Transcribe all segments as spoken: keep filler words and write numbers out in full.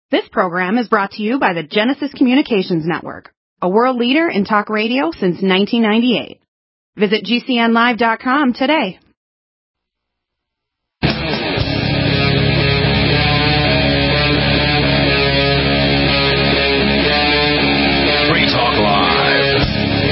This program is brought to you by the Genesis Communications Network, a world leader in talk radio since nineteen ninety-eight. Visit G C N live dot com today. Free Talk Live.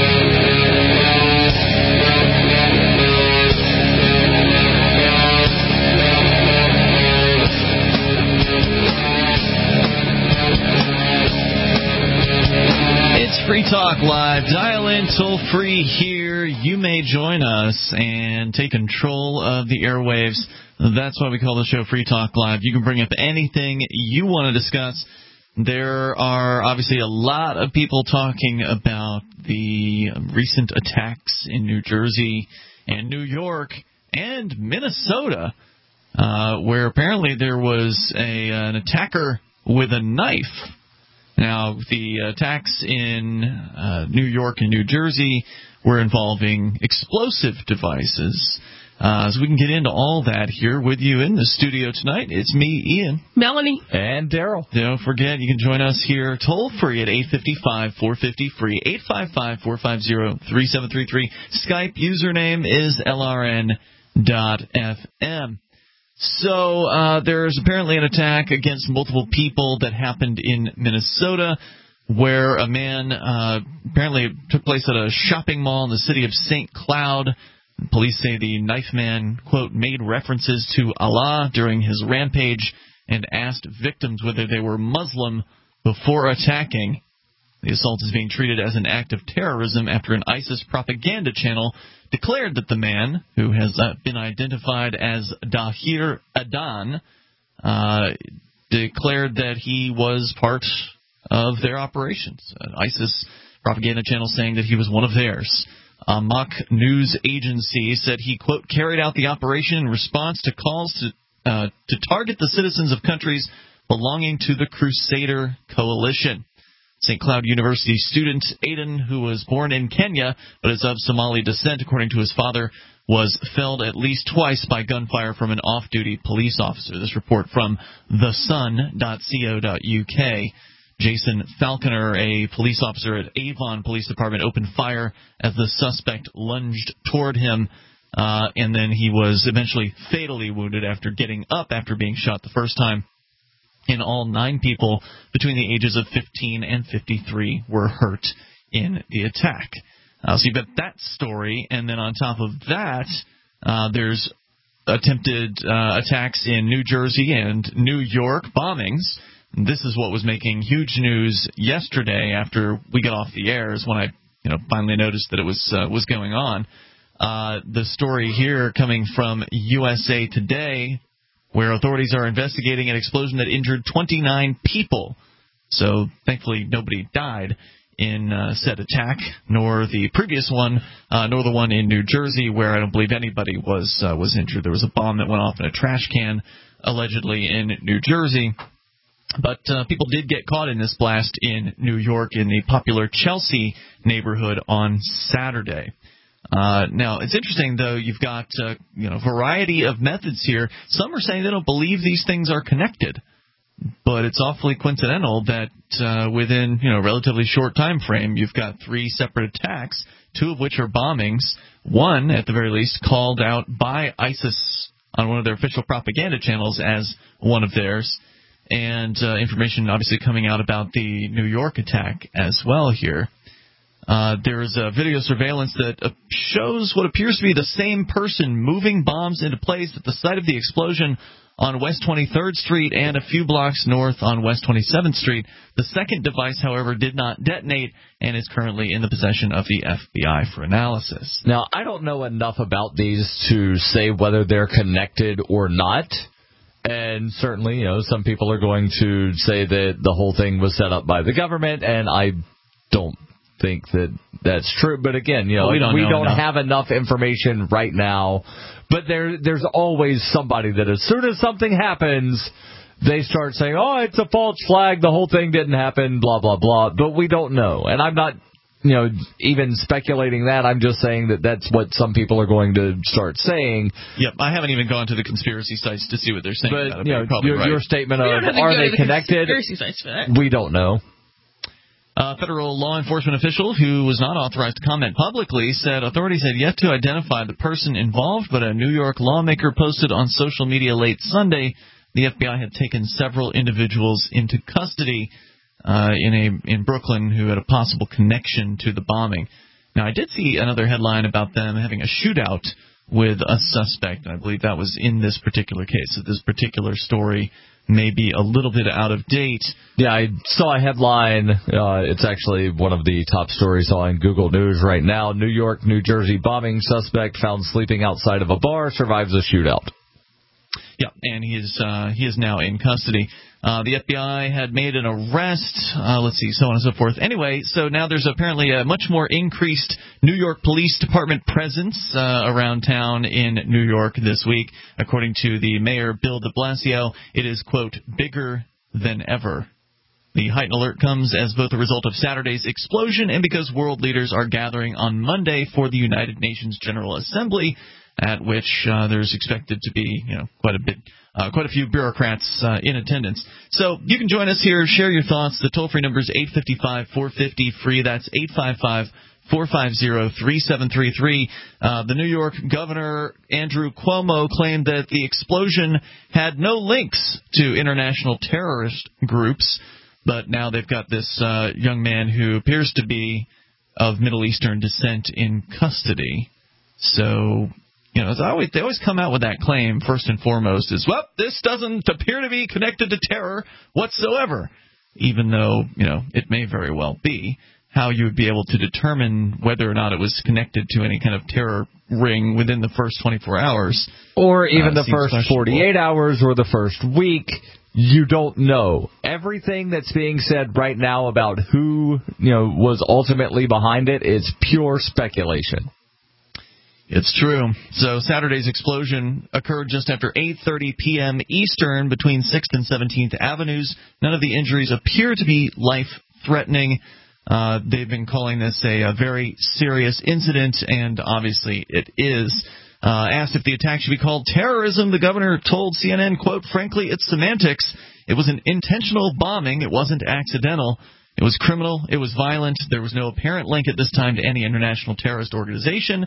It's Free Talk Live. Dial in toll free here. You may join us and take control of the airwaves. That's why we call the show Free Talk Live. You can bring up anything you want to discuss. There are obviously a lot of people talking about the recent attacks in New Jersey and New York and Minnesota, uh, where apparently there was a, an attacker with a knife. Now, the attacks in uh, New York and New Jersey were involving explosive devices. Uh, so we can get into all that here with you in the studio tonight. It's me, Ian. Melanie. And Daryl. Don't forget, you can join us here toll-free at eight five five, four five zero, free, eight five five, four five zero, three seven three three. Skype username is L R N dot F M. So uh, there's apparently an attack against multiple people that happened in Minnesota, where a man uh, apparently took place at a shopping mall in the city of Saint Cloud. Police say the knife man, quote, made references to Allah during his rampage and asked victims whether they were Muslim before attacking. The assault is being treated as an act of terrorism after an ISIS propaganda channel declared that the man, who has uh, been identified as Dahir Adan, uh, declared that he was part of their operations. An ISIS propaganda channel saying that he was one of theirs. A mock news agency said he, quote, carried out the operation in response to calls to uh, to target the citizens of countries belonging to the Crusader Coalition. Saint Cloud University student Aden, who was born in Kenya but is of Somali descent, according to his father, was felled at least twice by gunfire from an off-duty police officer. This report from the sun dot co dot U K. Jason Falconer, a police officer at Avon Police Department, opened fire as the suspect lunged toward him, uh, and then he was eventually fatally wounded after getting up after being shot the first time. In all, nine people between the ages of fifteen and fifty-three were hurt in the attack. Uh, so you've got that story, and then on top of that, uh, there's attempted uh, attacks in New Jersey and New York, bombings. This is what was making huge news yesterday after we got off the air, is when I you know, finally noticed that it was uh, was going on. Uh, the story here coming from U S A Today, where authorities are investigating an explosion that injured twenty-nine people. So thankfully nobody died in uh, said attack, nor the previous one, uh, nor the one in New Jersey, where I don't believe anybody was uh, was injured. There was a bomb that went off in a trash can, allegedly in New Jersey. But uh, people did get caught in this blast in New York in the popular Chelsea neighborhood on Saturday. Uh, now, it's interesting, though, you've got uh, you know, a variety of methods here. Some are saying they don't believe these things are connected. But it's awfully coincidental that uh, within you know, a relatively short time frame, you've got three separate attacks, two of which are bombings, one, at the very least, called out by ISIS on one of their official propaganda channels as one of theirs. And uh, information obviously coming out about the New York attack as well here. Uh, there's a video surveillance that uh, shows what appears to be the same person moving bombs into place at the site of the explosion on West twenty-third Street and a few blocks north on West twenty-seventh Street. The second device, however, did not detonate and is currently in the possession of the F B I for analysis. Now, I don't know enough about these to say whether they're connected or not. And certainly, you know, some people are going to say that the whole thing was set up by the government, and I don't think that that's true. But again, you know, well, we don't, we know don't enough. have enough information right now. But there, there's always somebody that as soon as something happens, they start saying, oh, it's a false flag, the whole thing didn't happen, blah, blah, blah. But we don't know. And I'm not you know, even speculating that, I'm just saying that that's what some people are going to start saying. Yep, I haven't even gone to the conspiracy sites to see what they're saying. But, about it, you know, probably your, right. your statement We of, don't have to are go they to the connected? conspiracy sites for that. We don't know. A federal law enforcement official who was not authorized to comment publicly said authorities had yet to identify the person involved, but a New York lawmaker posted on social media late Sunday the F B I had taken several individuals into custody uh, in a in Brooklyn who had a possible connection to the bombing. Now, I did see another headline about them having a shootout with a suspect. I believe that was in this particular case. So this particular story may be a little bit out of date. Yeah, I saw a headline. Uh, it's actually one of the top stories on Google News right now. New York, New Jersey bombing suspect found sleeping outside of a bar survives a shootout. Yeah, and he is uh, he is now in custody. Uh, the F B I had made an arrest. Uh, let's see, so on and so forth. Anyway, so now there's apparently a much more increased New York Police Department presence uh, around town in New York this week. According to the mayor, Bill de Blasio, it is, quote, bigger than ever. The heightened alert comes as both a result of Saturday's explosion and because world leaders are gathering on Monday for the United Nations General Assembly, at which uh, there's expected to be, you know, quite a bit, uh, quite a few bureaucrats uh, in attendance. So you can join us here, share your thoughts. The toll-free number is eight five five, four five zero, free. That's eight five five, four five zero, three seven three three. Uh, the New York Governor Andrew Cuomo claimed that the explosion had no links to international terrorist groups, but now they've got this uh, young man who appears to be of Middle Eastern descent in custody. So, you know, always, they always come out with that claim, first and foremost, is, well, this doesn't appear to be connected to terror whatsoever, even though, you know, it may very well be. How you would be able to determine whether or not it was connected to any kind of terror ring within the first twenty-four hours. Or even uh, the first forty-eight hours or the first week. You don't know. Everything that's being said right now about who, you know, was ultimately behind it is pure speculation. It's true. So Saturday's explosion occurred just after eight thirty p.m. Eastern between sixth and seventeenth Avenues. None of the injuries appear to be life-threatening. Uh, they've been calling this a, a very serious incident, and obviously it is. Uh, asked if the attack should be called terrorism, the governor told C N N, quote, frankly, it's semantics. It was an intentional bombing. It wasn't accidental. It was criminal. It was violent. There was no apparent link at this time to any international terrorist organization.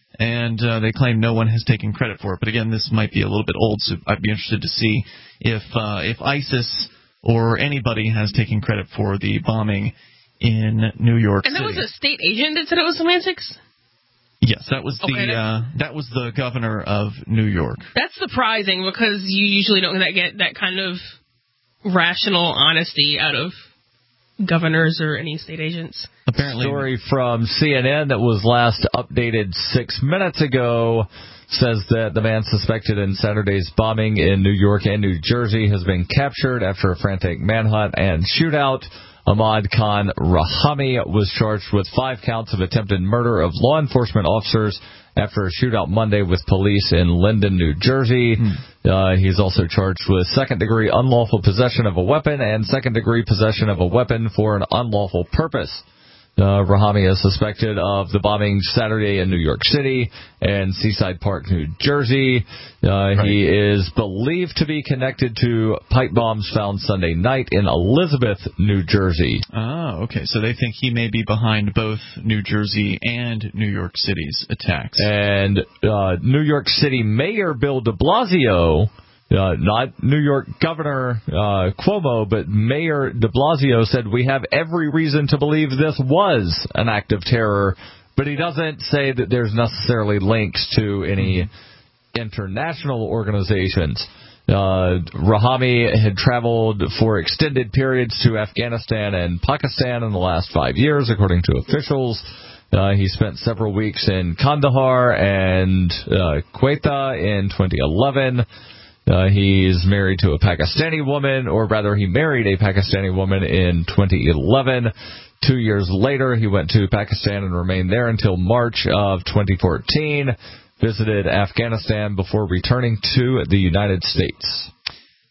And uh, they claim no one has taken credit for it. But again, this might be a little bit old, so I'd be interested to see if uh, if ISIS or anybody has taken credit for the bombing in New York and City. And that was a state agent that said it was semantics? Yes, that was the okay, uh, that was the governor of New York. That's surprising because you usually don't get that kind of rational honesty out of governors or any state agents. Apparently, story from C N N that was last updated six minutes ago says that the man suspected in Saturday's bombing in New York and New Jersey has been captured after a frantic manhunt and shootout. Ahmad Khan Rahami was charged with five counts of attempted murder of law enforcement officers after a shootout Monday with police in Linden, New Jersey. Hmm. Uh, he's also charged with second-degree unlawful possession of a weapon and second-degree possession of a weapon for an unlawful purpose. Uh, Rahami is suspected of the bombing Saturday in New York City and Seaside Park, New Jersey. Uh, right. He is believed to be connected to pipe bombs found Sunday night in Elizabeth, New Jersey. Oh, okay. So they think he may be behind both New Jersey and New York City's attacks. And uh, New York City Mayor Bill de Blasio, Uh, not New York Governor uh, Cuomo, but Mayor de Blasio said we have every reason to believe this was an act of terror, but he doesn't say that there's necessarily links to any international organizations. Uh, Rahami had traveled for extended periods to Afghanistan and Pakistan in the last five years, according to officials. Uh, he spent several weeks in Kandahar and uh, Quetta in twenty eleven. Uh, he's married to a Pakistani woman, or rather he married a Pakistani woman in twenty eleven. Two years later, he went to Pakistan and remained there until March of twenty fourteen, visited Afghanistan before returning to the United States.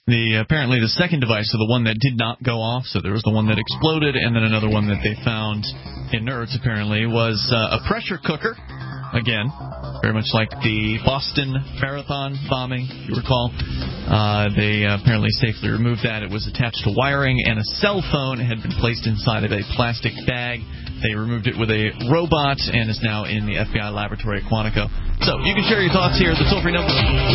The apparently the second device, so the one that did not go off, so there was the one that exploded, and then another one that they found inert, apparently, was uh, a pressure cooker. Again, very much like the Boston Marathon bombing, if you recall. Uh, they uh, apparently safely removed that. It was attached to wiring, and a cell phone had been placed inside of a plastic bag. They removed it with a robot and is now in the F B I laboratory at Quantico. So you can share your thoughts here at the toll-free number.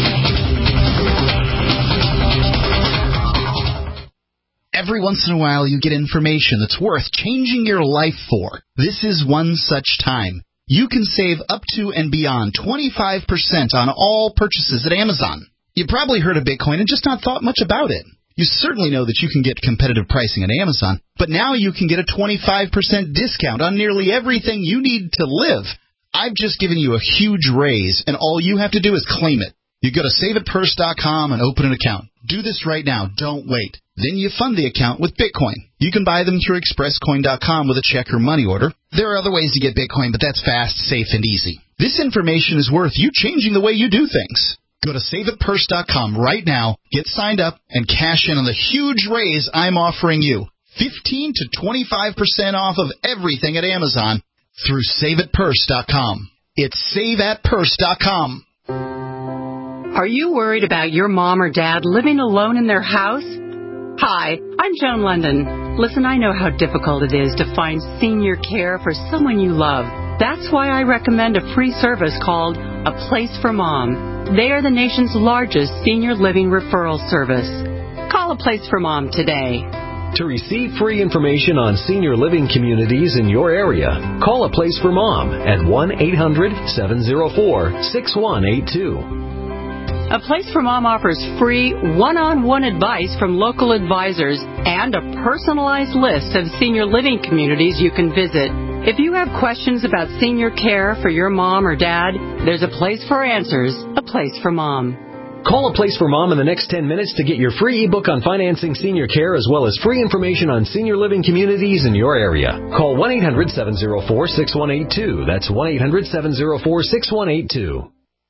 Every once in a while you get information that's worth changing your life for. This is one such time. You can save up to and beyond twenty-five percent on all purchases at Amazon. You probably heard of Bitcoin and just not thought much about it. You certainly know that you can get competitive pricing at Amazon, but now you can get a twenty-five percent discount on nearly everything you need to live. I've just given you a huge raise, and all you have to do is claim it. You go to save it purse dot com and open an account. Do this right now. Don't wait. Then you fund the account with Bitcoin. You can buy them through express coin dot com with a check or money order. There are other ways to get Bitcoin, but that's fast, safe, and easy. This information is worth you changing the way you do things. Go to save it purse dot com right now, get signed up, and cash in on the huge raise I'm offering you. fifteen to twenty-five percent off of everything at Amazon through save it purse dot com. It's save at purse dot com. Are you worried about your mom or dad living alone in their house? Hi, I'm Joan London. Listen, I know how difficult it is to find senior care for someone you love. That's why I recommend a free service called A Place for Mom. They are the nation's largest senior living referral service. Call A Place for Mom today. To receive free information on senior living communities in your area, call A Place for Mom at one eight hundred seven oh four six one eight two. A Place for Mom offers free one-on-one advice from local advisors and a personalized list of senior living communities you can visit. If you have questions about senior care for your mom or dad, there's a place for answers, A Place for Mom. Call A Place for Mom in the next ten minutes to get your free ebook on financing senior care as well as free information on senior living communities in your area. Call one eight hundred seven oh four six one eight two. That's one eight hundred seven oh four six one eight two.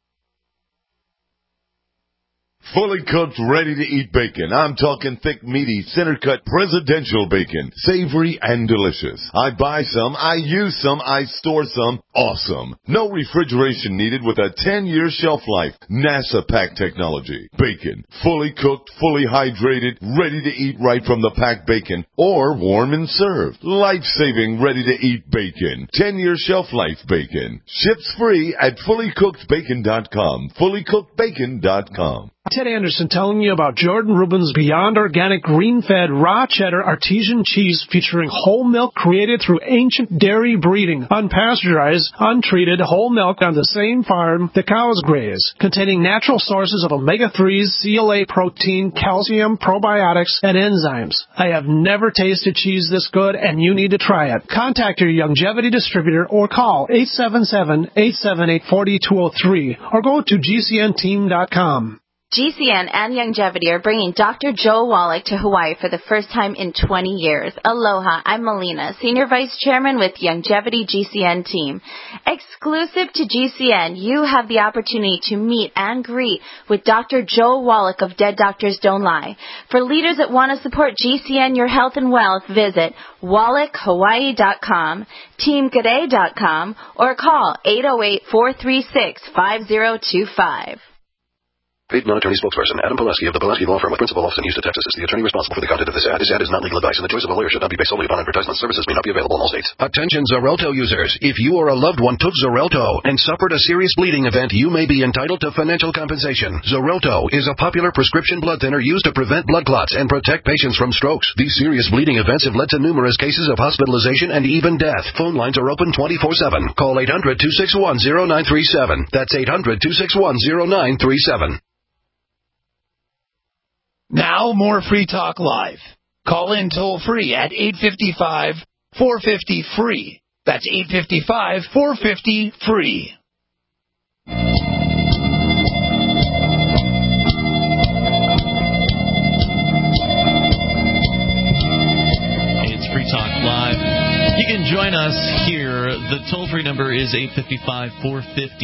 Fully cooked, ready-to-eat bacon. I'm talking thick, meaty, center-cut, presidential bacon. Savory and delicious. I buy some, I use some, I store some. Awesome. No refrigeration needed with a ten-year shelf life. NASA pack technology. Bacon. Fully cooked, fully hydrated, ready to eat right from the packed bacon. Or warm and served. Life-saving, ready-to-eat bacon. ten-year shelf life bacon. Ships free at fully cooked bacon dot com. fully cooked bacon dot com. Ted Anderson telling you about Jordan Rubin's Beyond Organic Green-Fed Raw Cheddar Artesian Cheese featuring whole milk created through ancient dairy breeding, unpasteurized, untreated whole milk on the same farm the cows graze, containing natural sources of omega threes, C L A protein, calcium, probiotics, and enzymes. I have never tasted cheese this good, and you need to try it. Contact your Youngevity distributor or call eight seven seven, eight seven eight, four two zero three or go to G C N team dot com. G C N and Youngevity are bringing Doctor Joe Wallach to Hawaii for the first time in twenty years. Aloha, I'm Melina, Senior Vice Chairman with Youngevity G C N team. Exclusive to G C N, you have the opportunity to meet and greet with Doctor Joe Wallach of Dead Doctors Don't Lie. For leaders that want to support G C N, your health and wealth, visit wallach hawaii dot com, team g'day dot com, or call eight oh eight, four three six, five oh two five. Paid non-attorney spokesperson Adam Pileski of the Pileski Law Firm with principal office in Houston, Texas is the attorney responsible for the content of this ad. This ad is not legal advice, and the choice of a lawyer should not be based solely upon advertisement. Services may not be available in all states. Attention Xarelto users. If you or a loved one took Xarelto and suffered a serious bleeding event, you may be entitled to financial compensation. Xarelto is a popular prescription blood thinner used to prevent blood clots and protect patients from strokes. These serious bleeding events have led to numerous cases of hospitalization and even death. Phone lines are open twenty-four seven. Call eight hundred, two six one, zero nine three seven. That's eight hundred, two six one, zero nine three seven. Now, more Free Talk Live. Call in toll-free at eight five five, four five zero, free. That's eight five five, four five zero, free. It's Free Talk Live. You can join us here. The toll-free number is eight five five, four five zero,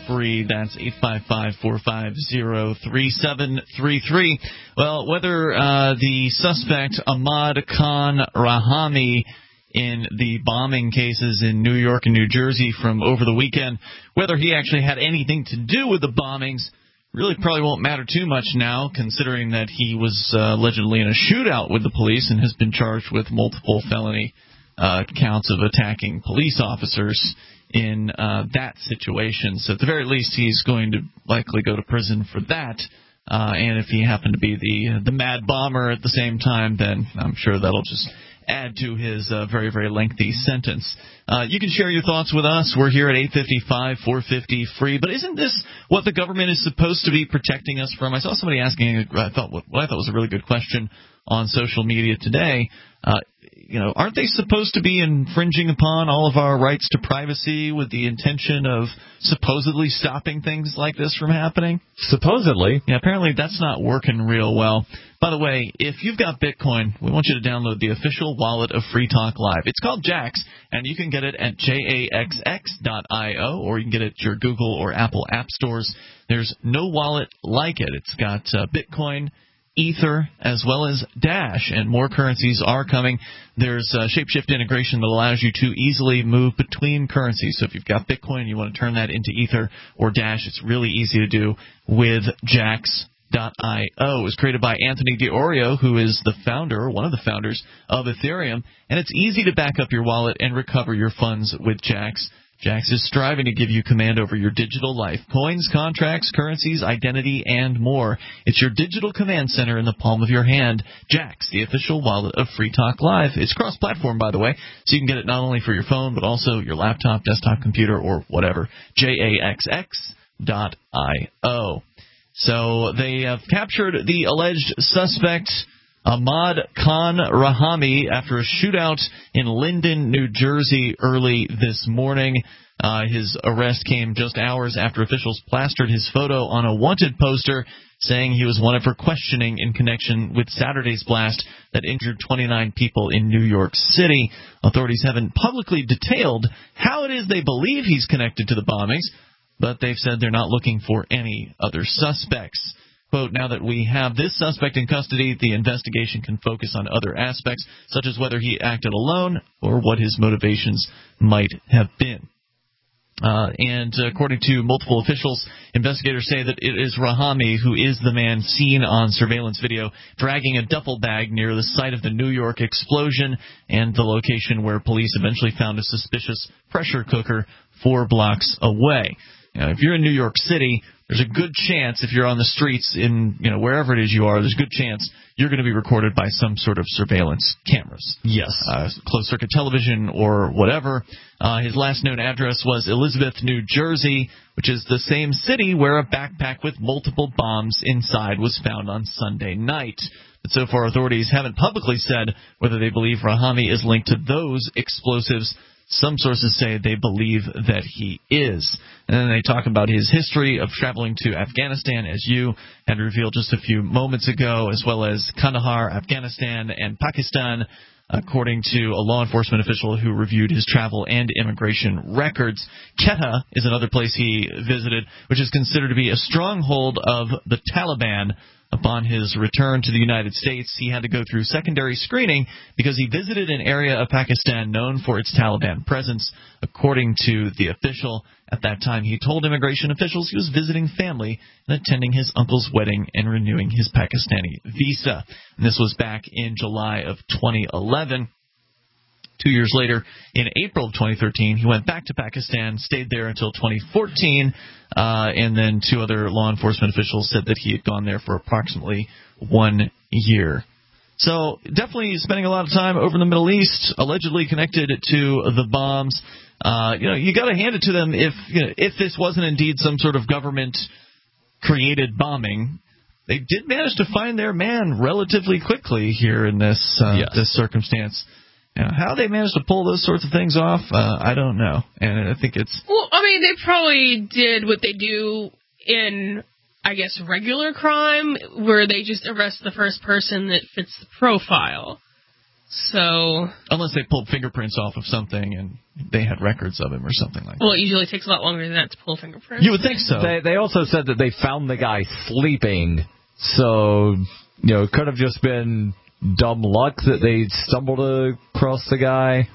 free. That's eight five five, four five zero, three seven three three. Well, whether uh, the suspect, Ahmad Khan Rahami, in the bombing cases in New York and New Jersey from over the weekend, whether he actually had anything to do with the bombings, really probably won't matter too much now, considering that he was uh, allegedly in a shootout with the police and has been charged with multiple felony uh, counts of attacking police officers in uh, that situation. So at the very least, he's going to likely go to prison for that. Uh, and if he happened to be the the mad bomber at the same time, then I'm sure that'll just add to his uh, very, very lengthy sentence. Uh, you can share your thoughts with us. We're here at eight five five, four five zero, free. But isn't this what the government is supposed to be protecting us from? I saw somebody asking, I thought, what I thought was a really good question on social media today. Uh, you know, aren't they supposed to be infringing upon all of our rights to privacy with the intention of supposedly stopping things like this from happening? Supposedly. Yeah, apparently that's not working real well. By the way, if you've got Bitcoin, we want you to download the official wallet of Free Talk Live. It's called Jaxx, and you can get it at jaxx dot io, or you can get it at your Google or Apple app stores. There's no wallet like it. It's got uh, Bitcoin, Ether, as well as Dash, and more currencies are coming. There's uh, Shapeshift integration that allows you to easily move between currencies. So if you've got Bitcoin and you want to turn that into Ether or Dash, it's really easy to do with Jaxx dot io. It was created by Anthony DiOrio, who is the founder, one of the founders of Ethereum, and it's easy to back up your wallet and recover your funds with Jaxx. Jaxx is striving to give you command over your digital life. Coins, contracts, currencies, identity, and more. It's your digital command center in the palm of your hand. Jaxx, the official wallet of Free Talk Live. It's cross-platform, by the way, so you can get it not only for your phone, but also your laptop, desktop computer, or whatever. jaxx dot io. So they have captured the alleged suspect, Ahmad Khan Rahami, after a shootout in Linden, New Jersey early this morning. Uh, his arrest came just hours after officials plastered his photo on a wanted poster saying he was wanted for questioning in connection with Saturday's blast that injured twenty-nine people in New York City. Authorities haven't publicly detailed how it is they believe he's connected to the bombings, but they've said they're not looking for any other suspects. Quote, now that we have this suspect in custody, the investigation can focus on other aspects, such as whether he acted alone or what his motivations might have been. Uh, and according to multiple officials, investigators say that it is Rahami who is the man seen on surveillance video dragging a duffel bag near the site of the New York explosion and the location where police eventually found a suspicious pressure cooker four blocks away. Now, if you're in New York City, there's a good chance, if you're on the streets in, you know, wherever it is you are, there's a good chance you're going to be recorded by some sort of surveillance cameras. Yes. Uh, closed-circuit television or whatever. Uh, his last known address was Elizabeth, New Jersey, which is the same city where a backpack with multiple bombs inside was found on Sunday night. But so far, authorities haven't publicly said whether they believe Rahami is linked to those explosives. Some sources say they believe that he is. And then they talk about his history of traveling to Afghanistan, as you had revealed just a few moments ago, as well as Kandahar, Afghanistan, and Pakistan, according to a law enforcement official who reviewed his travel and immigration records. Quetta is another place he visited, which is considered to be a stronghold of the Taliban. Upon his return to the United States, he had to go through secondary screening because he visited an area of Pakistan known for its Taliban presence. According to the official, at that time he told immigration officials he was visiting family and attending his uncle's wedding and renewing his Pakistani visa. And this was back in July of twenty eleven. Two years later, in April of twenty thirteen, he went back to Pakistan, stayed there until twenty fourteen, uh, and then two other law enforcement officials said that he had gone there for approximately one year. So definitely spending a lot of time over in the Middle East, allegedly connected to the bombs. Uh, you know, you got to hand it to them if you know, if this wasn't indeed some sort of government-created bombing. They did manage to find their man relatively quickly here in this uh, yes. this circumstance. Now, how they managed to pull those sorts of things off, uh, I don't know. And I think it's... Well, I mean, they probably did what they do in, I guess, regular crime, where they just arrest the first person that fits the profile. So unless they pulled fingerprints off of something and they had records of him or something like that. Well, it usually takes a lot longer than that to pull fingerprints. You would think so. They, they also said that they found the guy sleeping, so you know it could have just been dumb luck that they stumbled across the guy.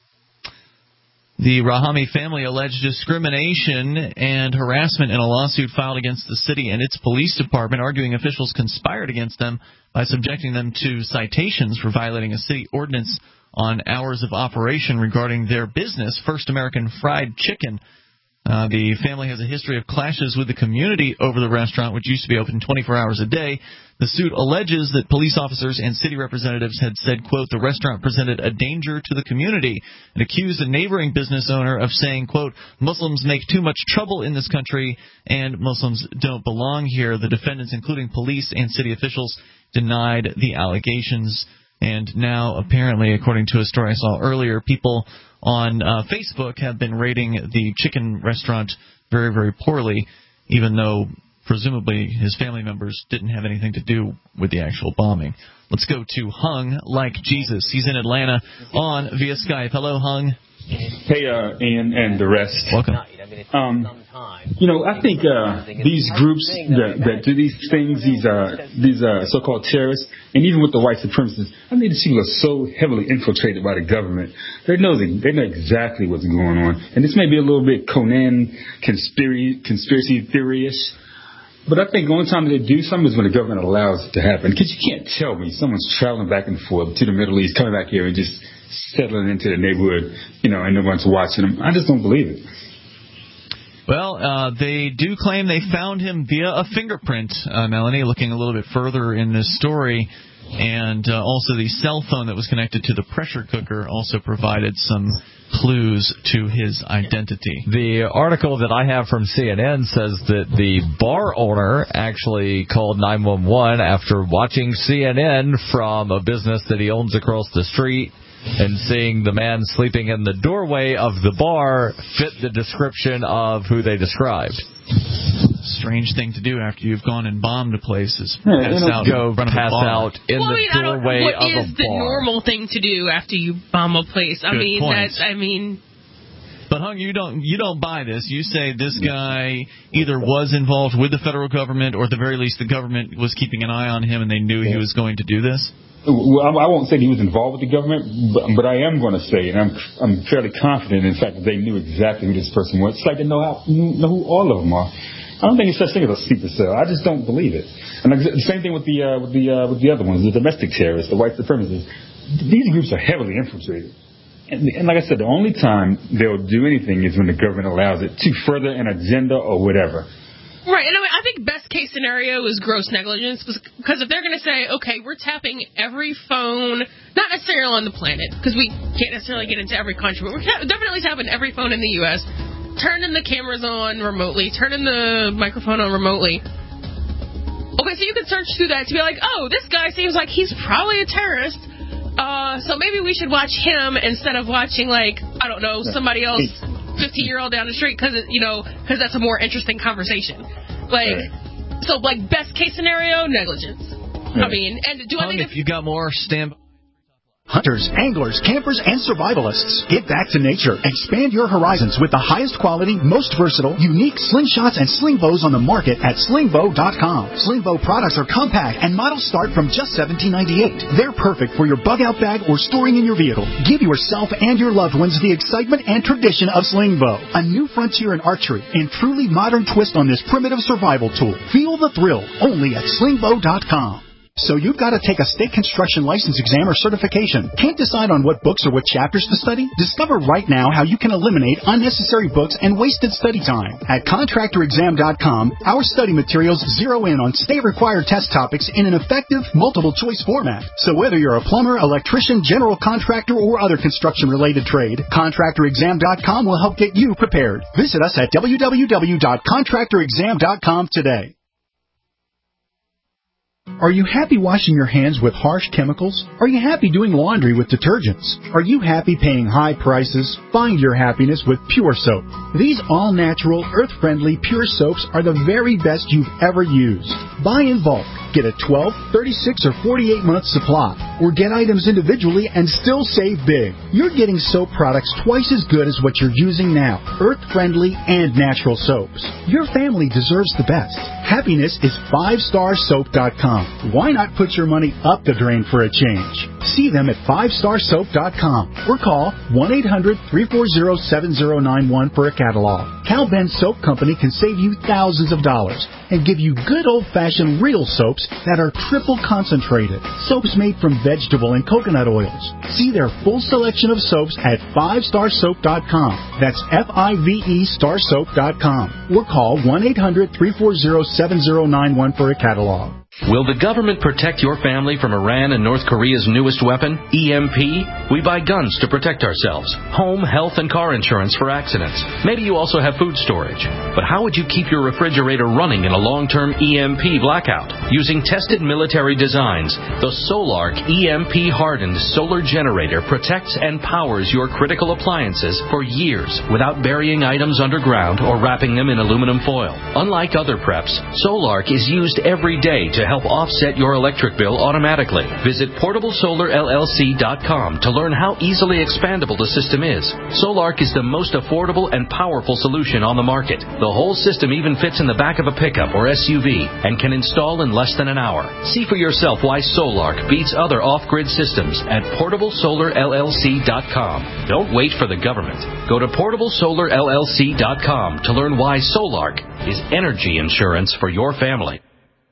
The Rahami family alleged discrimination and harassment in a lawsuit filed against the city and its police department, arguing officials conspired against them by subjecting them to citations for violating a city ordinance on hours of operation regarding their business, First American Fried Chicken. Uh, the family has a history of clashes with the community over the restaurant, which used to be open twenty-four hours a day. The suit alleges that police officers and city representatives had said, quote, the restaurant presented a danger to the community, and accused a neighboring business owner of saying, quote, Muslims make too much trouble in this country and Muslims don't belong here. The defendants, including police and city officials, denied the allegations. And now, apparently, according to a story I saw earlier, people on uh, Facebook have been rating the chicken restaurant very, very poorly, even though presumably his family members didn't have anything to do with the actual bombing. Let's go to Hung Like Jesus. He's in Atlanta on via Skype. Hello, Hung. Hey, uh, Ian and the rest. Welcome. Um, you know, I think uh, these groups that, that do these things, these uh, these uh, so-called terrorists, and even with the white supremacists, I think these people are so heavily infiltrated by the government. They know the, they know exactly what's going on, and this may be a little bit Conan conspiracy conspiracy theory-ish. But I think the only time they do something is when the government allows it to happen. Because you can't tell me someone's traveling back and forth to the Middle East, coming back here and just settling into the neighborhood, you know, and no one's watching them. I just don't believe it. Well, uh, they do claim they found him via a fingerprint, uh, Melanie, looking a little bit further in this story. And uh, also the cell phone that was connected to the pressure cooker also provided some clues to his identity. The article that I have from C N N says that the bar owner actually called nine one one after watching C N N from a business that he owns across the street and seeing the man sleeping in the doorway of the bar fit the description of who they described. Strange thing to do after you've gone and bombed a place is yeah, pass out, go pass out in well, the I mean, doorway what of a bar. What is the normal thing to do after you bomb a place? I Good mean, point. that's, I mean... But Hung, you don't you don't buy this. You say this guy either was involved with the federal government or at the very least the government was keeping an eye on him and they knew he was going to do this? Well, I won't say he was involved with the government, but, but I am going to say, and I'm I'm fairly confident in the fact that they knew exactly who this person was. It's like they know how know who all of them are. I don't think it's such thing as a sleeper cell. I just don't believe it. And the same thing with the uh, with the uh, with the other ones, the domestic terrorists, the white supremacists. These groups are heavily infiltrated. And, and like I said, the only time they'll do anything is when the government allows it to further an agenda or whatever. Right, and I, mean, I think best case scenario is gross negligence, because if they're going to say, okay, we're tapping every phone, not necessarily on the planet, because we can't necessarily get into every country, but we're definitely tapping every phone in the U S, turning the cameras on remotely, turning the microphone on remotely. Okay, so you can search through that to be like, oh, this guy seems like he's probably a terrorist, uh, so maybe we should watch him instead of watching, like, I don't know, somebody else... fifteen-year-old down the street because, you know, because that's a more interesting conversation. Like, right. So, like, best case scenario, negligence. Right. I mean, and do Hung, I think if you got more, stand. Hunters, anglers, campers, and survivalists. Get back to nature. Expand your horizons with the highest quality, most versatile, unique slingshots and sling bows on the market at sling bow dot com. Sling bow products are compact and models start from just seventeen ninety-eight. They're perfect for your bug-out bag or storing in your vehicle. Give yourself and your loved ones the excitement and tradition of sling bow. A new frontier in archery and truly modern twist on this primitive survival tool. Feel the thrill only at sling bow dot com. So you've got to take a state construction license exam or certification. Can't decide on what books or what chapters to study? Discover right now how you can eliminate unnecessary books and wasted study time. At contractor exam dot com, our study materials zero in on state-required test topics in an effective, multiple-choice format. So whether you're a plumber, electrician, general contractor, or other construction-related trade, contractor exam dot com will help get you prepared. Visit us at w w w dot contractor exam dot com today. Are you happy washing your hands with harsh chemicals? Are you happy doing laundry with detergents? Are you happy paying high prices? Find your happiness with Pure Soap. These all-natural, earth-friendly Pure Soaps are the very best you've ever used. Buy in bulk. Get a twelve, thirty-six, or forty-eight month supply, or get items individually and still save big. You're getting soap products twice as good as what you're using now, earth-friendly and natural soaps. Your family deserves the best. Happiness is five star soap dot com. Why not put your money up the drain for a change? See them at five star soap dot com or call one eight hundred, three four zero, seven zero nine one for a catalog. Cal Ben Soap Company can save you thousands of dollars and give you good old-fashioned real soaps that are triple concentrated. Soaps made from vegetable and coconut oils. See their full selection of soaps at five star soap dot com. That's F I V E star soap dot com. Or call one eight hundred, three four zero, seven zero nine one for a catalog. Will the government protect your family from Iran and North Korea's newest weapon, E M P? We buy guns to protect ourselves, home, health, and car insurance for accidents. Maybe you also have food storage. But how would you keep your refrigerator running in a long-term E M P blackout? Using tested military designs, the Solark E M P-hardened solar generator protects and powers your critical appliances for years without burying items underground or wrapping them in aluminum foil. Unlike other preps, Solark is used every day to help offset your electric bill automatically. Visit portable solar L L C dot com to learn how easily expandable the system is. Solark is the most affordable and powerful solution on the market. The whole system even fits in the back of a pickup or S U V and can install in less than an hour. See for yourself why Solark beats other off-grid systems at portable solar L L C dot com. Don't wait for the government. Go to portable solar L L C dot com to learn why Solark is energy insurance for your family.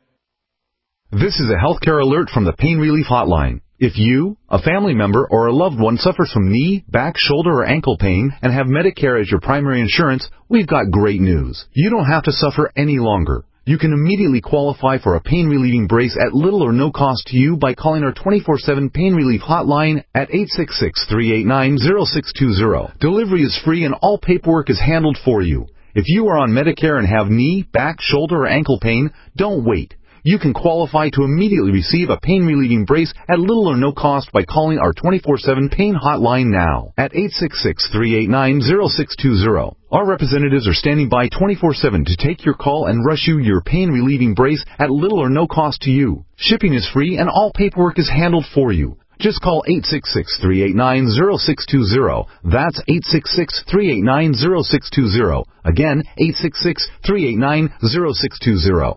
This is a healthcare alert from the Pain Relief Hotline. If you, a family member, or a loved one suffers from knee, back, shoulder, or ankle pain and have Medicare as your primary insurance, we've got great news. You don't have to suffer any longer. You can immediately qualify for a pain-relieving brace at little or no cost to you by calling our twenty-four seven Pain Relief Hotline at eight six six, three eight nine, zero six two zero. Delivery is free and all paperwork is handled for you. If you are on Medicare and have knee, back, shoulder, or ankle pain, don't wait. You can qualify to immediately receive a pain-relieving brace at little or no cost by calling our twenty-four seven Pain Hotline now at eight six six, three eight nine, zero six two zero. Our representatives are standing by twenty-four seven to take your call and rush you your pain-relieving brace at little or no cost to you. Shipping is free and all paperwork is handled for you. Just call eight six six, three eight nine, zero six two zero. That's eight six six, three eight nine, zero six two zero. Again, eight six six, three eight nine, zero six two zero.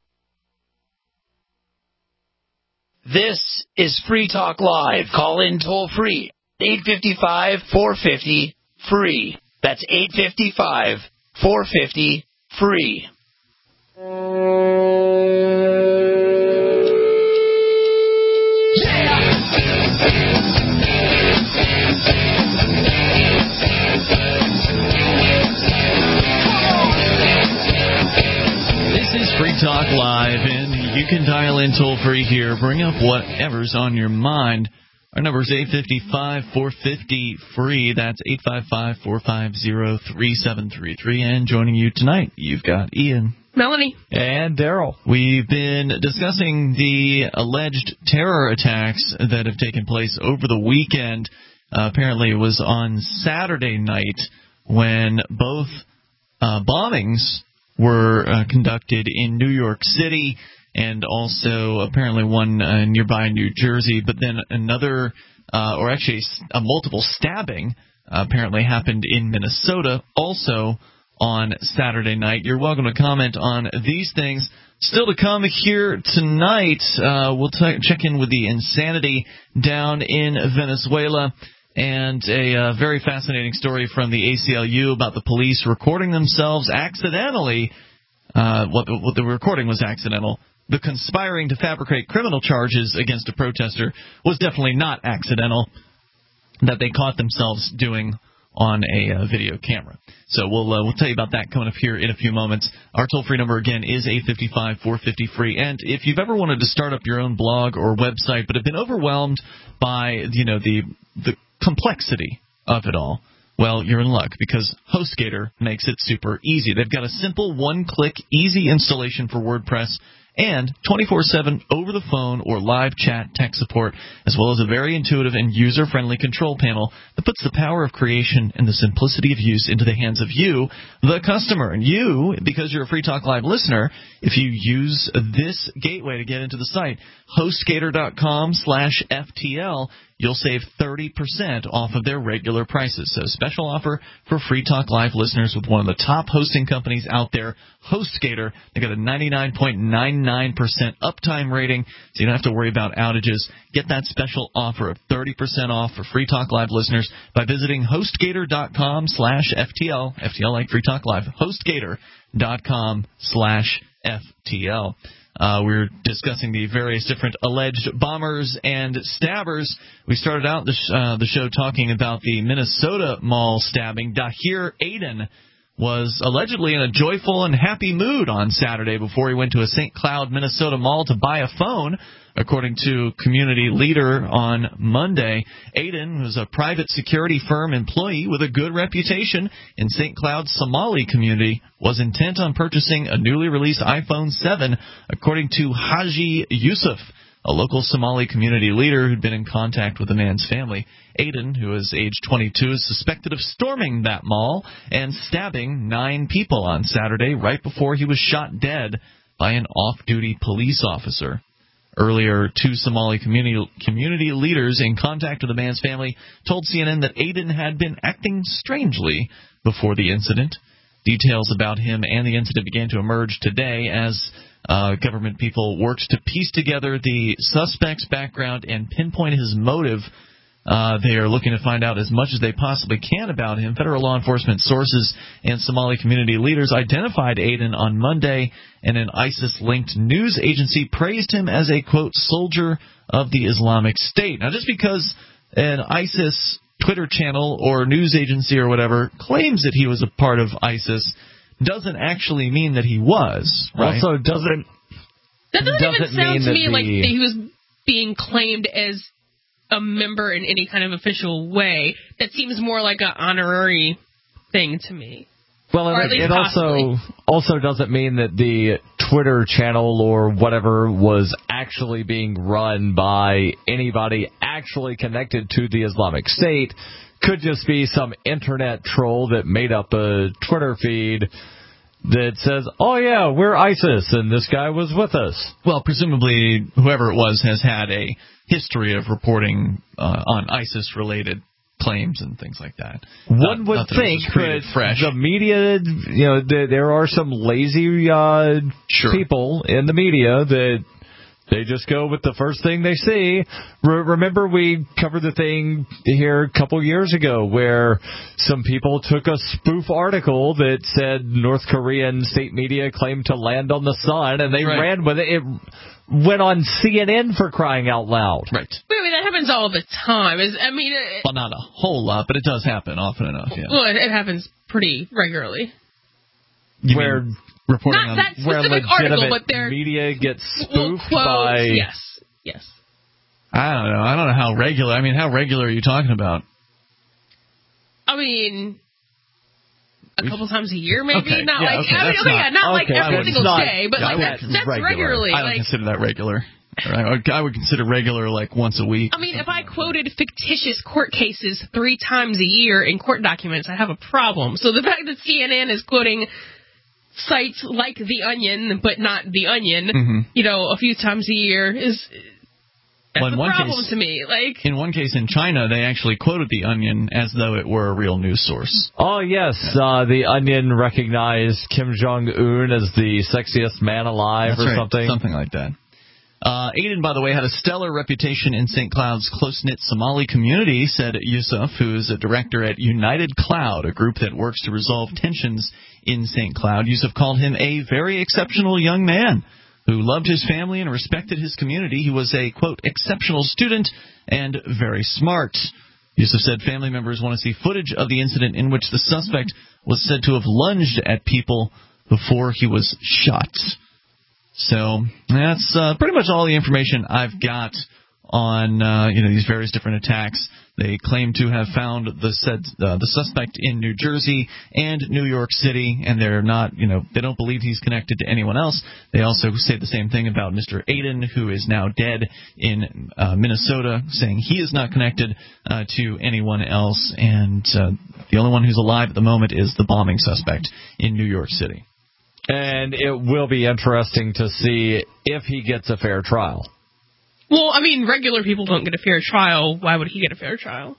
This is Free Talk Live. Call in toll free. eight five five, four five zero, free. That's eight five five, four five zero, free. This is Free Talk Live, and you can dial in toll-free here. Bring up whatever's on your mind. Our number is eight five five, four five zero, free. That's eight five five, four five zero, three seven three three. And joining you tonight, you've got Ian. Melanie. And Daryl. We've been discussing the alleged terror attacks that have taken place over the weekend. Uh, apparently it was on Saturday night when both uh, bombings were uh, conducted in New York City, and also apparently one uh, nearby New Jersey, but then another, uh, or actually a multiple stabbing uh, apparently happened in Minnesota, also on Saturday night. You're welcome to comment on these things. Still to come here tonight, uh, we'll t- check in with the insanity down in Venezuela, and a uh, very fascinating story from the A C L U about the police recording themselves accidentally. Uh, what, the, what the recording was accidental. The conspiring to fabricate criminal charges against a protester was definitely not accidental, that they caught themselves doing on a uh, video camera. So we'll uh, we'll tell you about that coming up here in a few moments. Our toll-free number, again, is eight five five, four five zero, free. And if you've ever wanted to start up your own blog or website but have been overwhelmed by, you know, the the complexity of it all, well, you're in luck, because HostGator makes it super easy. They've got a simple one-click, easy installation for WordPress, and twenty-four seven over-the-phone or live chat tech support, as well as a very intuitive and user-friendly control panel that puts the power of creation and the simplicity of use into the hands of you, the customer. And you, because you're a Free Talk Live listener, if you use this gateway to get into the site, HostGator.com slash FTL, you'll save thirty percent off of their regular prices. So special offer for Free Talk Live listeners with one of the top hosting companies out there, HostGator. They got a ninety-nine point nine nine percent uptime rating, so you don't have to worry about outages. Get that special offer of thirty percent off for Free Talk Live listeners by visiting HostGator.com slash FTL. F T L like Free Talk Live. HostGator.com slash FTL. Uh, we were discussing the various different alleged bombers and stabbers. We started out the, sh- uh, the show talking about the Minnesota mall stabbing. Dahir Aden was allegedly in a joyful and happy mood on Saturday before he went to a Saint Cloud, Minnesota mall to buy a phone, according to community leader on Monday. Aden was a private security firm employee with a good reputation in Saint Cloud's Somali community, was intent on purchasing a newly released iPhone seven, according to Haji Yusuf, a local Somali community leader who'd been in contact with the man's family. Aden, who is age twenty-two, is suspected of storming that mall and stabbing nine people on Saturday right before he was shot dead by an off-duty police officer. Earlier, two Somali community, community leaders in contact with the man's family told C N N that Aden had been acting strangely before the incident. Details about him and the incident began to emerge today as uh, government people worked to piece together the suspect's background and pinpoint his motive. Uh, they are looking to find out as much as they possibly can about him. Federal law enforcement sources and Somali community leaders identified Aden on Monday, and an ISIS-linked news agency praised him as a, quote, soldier of the Islamic State. Now, just because an ISIS Twitter channel or news agency or whatever claims that he was a part of ISIS doesn't actually mean that he was. Right? Also, doesn't that doesn't, doesn't even sound to me the, like that he was being claimed as a member in any kind of official way. That seems more like an honorary thing to me. Well, and it, it also also doesn't mean that the Twitter channel or whatever was actually being run by anybody actually connected to the Islamic State. Could just be some internet troll that made up a Twitter feed that says, oh, yeah, we're ISIS, and this guy was with us. Well, presumably whoever it was has had a history of reporting uh, on ISIS-related claims and things like that. One not, would not think, but fresh. the media, you know, the, there are some lazy uh, sure. people in the media that they just go with the first thing they see. Re- remember we covered the thing here a couple years ago where some people took a spoof article that said North Korean state media claimed to land on the sun, and they right. ran with it. It went on C N N for crying out loud. Right. But, I mean, that happens all the time. Is I mean, it, well, not a whole lot, but it does happen often enough. Yeah. Well, it, it happens pretty regularly. You where mean reporting not on that where specific legitimate article, but they're media gets spoofed well, quotes, by. Yes. Yes. I don't know. I don't know how regular. I mean, how regular are you talking about? I mean, a couple times a year, maybe. Okay, Not yeah, like okay, I mean, that's okay, yeah, not not, like okay, every single not, day, but yeah, like that's that's, that's regular. regularly. I don't like, consider that regular. I would, I would consider regular like once a week. I mean, if I quoted fictitious court cases three times a year in court documents, I'd have a problem. So the fact that C N N is quoting sites like The Onion, but not The Onion, mm-hmm. you know, a few times a year is that's well, in a one problem case, to me. Like in one case in China, they actually quoted The Onion as though it were a real news source. Oh, yes. Uh, the Onion recognized Kim Jong-un as the sexiest man alive That's or right. something. Something like that. Uh, Aden, by the way, had a stellar reputation in Saint Cloud's close-knit Somali community, said Yusuf, who is a director at United Cloud, a group that works to resolve tensions in Saint Cloud. Yusuf called him a very exceptional young man who loved his family and respected his community. He was a, quote, exceptional student and very smart. Yusuf said family members want to see footage of the incident in which the suspect was said to have lunged at people before he was shot. So that's uh, pretty much all the information I've got on uh, you know these various different attacks. They claim to have found the said uh, the suspect in New Jersey and New York City, and they're not, you know, they don't believe he's connected to anyone else. They also say the same thing about Mister Aiden, who is now dead in uh, Minnesota, saying he is not connected uh, to anyone else, and uh, the only one who's alive at the moment is the bombing suspect in New York City. And it will be interesting to see if he gets a fair trial. Well, I mean, regular people don't get a fair trial. Why would he get a fair trial?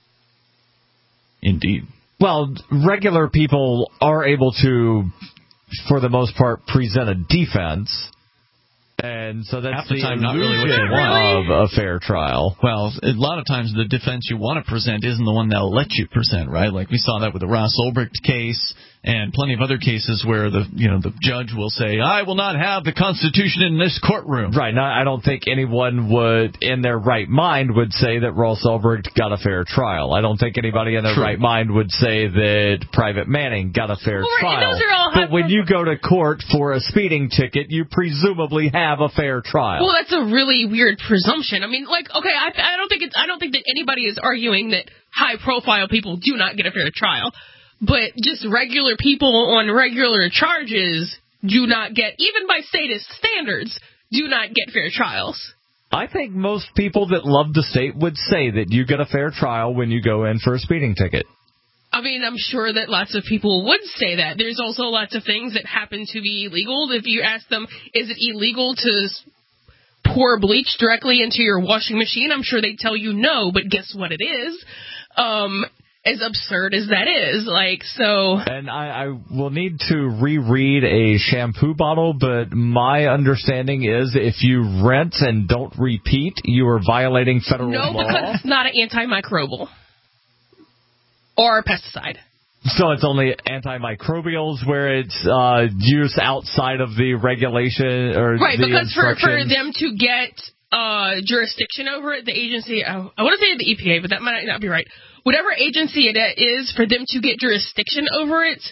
Indeed. Well, regular people are able to, for the most part, present a defense. And so that's half the the time not really what you want of a fair trial. Well, a lot of times the defense you want to present isn't the one they'll let you present, right? Like we saw that with the Ross Ulbricht case and plenty of other cases where the you know the judge will say, I will not have the Constitution in this courtroom. Right. Now, I don't think anyone would, in their right mind, would say that Ross Ulbricht got a fair trial. I don't think anybody in their True. right mind would say that Private Manning got a fair well, trial. Those are all but when you go to court for a speeding ticket, you presumably have a fair trial. Well, that's a really weird presumption. I mean, like, okay, I, I don't think it's, I don't think that anybody is arguing that high-profile people do not get a fair trial. But just regular people on regular charges do not get, even by statist standards, do not get fair trials. I think most people that love the state would say that you get a fair trial when you go in for a speeding ticket. I mean, I'm sure that lots of people would say that. There's also lots of things that happen to be illegal. If you ask them, is it illegal to pour bleach directly into your washing machine? I'm sure they'd tell you no, but guess what it is? Um... As absurd as that is, like, so... And I, I will need to reread a shampoo bottle, but my understanding is if you rinse and don't repeat, you are violating federal no, law. No, because it's not an antimicrobial. Or a pesticide. So it's only antimicrobials where it's uh, use outside of the regulation or right, the because for, for instructions. them to get uh, jurisdiction over it, the agency... I, I want to say the E P A, but that might not be right. Whatever agency it is, for them to get jurisdiction over it,